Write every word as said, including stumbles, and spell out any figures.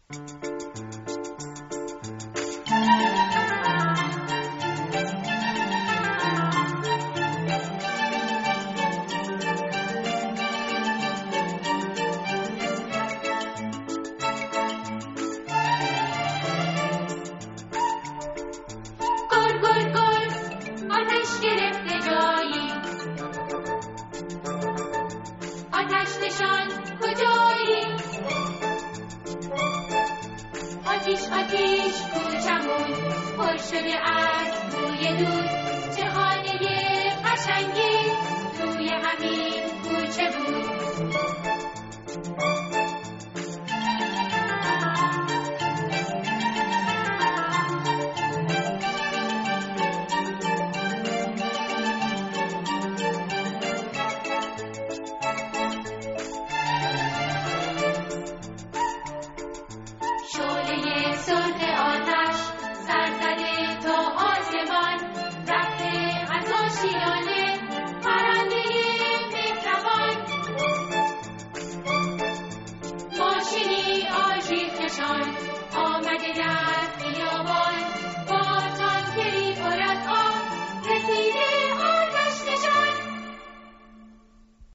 آتیش آتیش کوچمون پر شده از بوی دود، چه خانه قشنگی توی همین کوچه بود. Shine.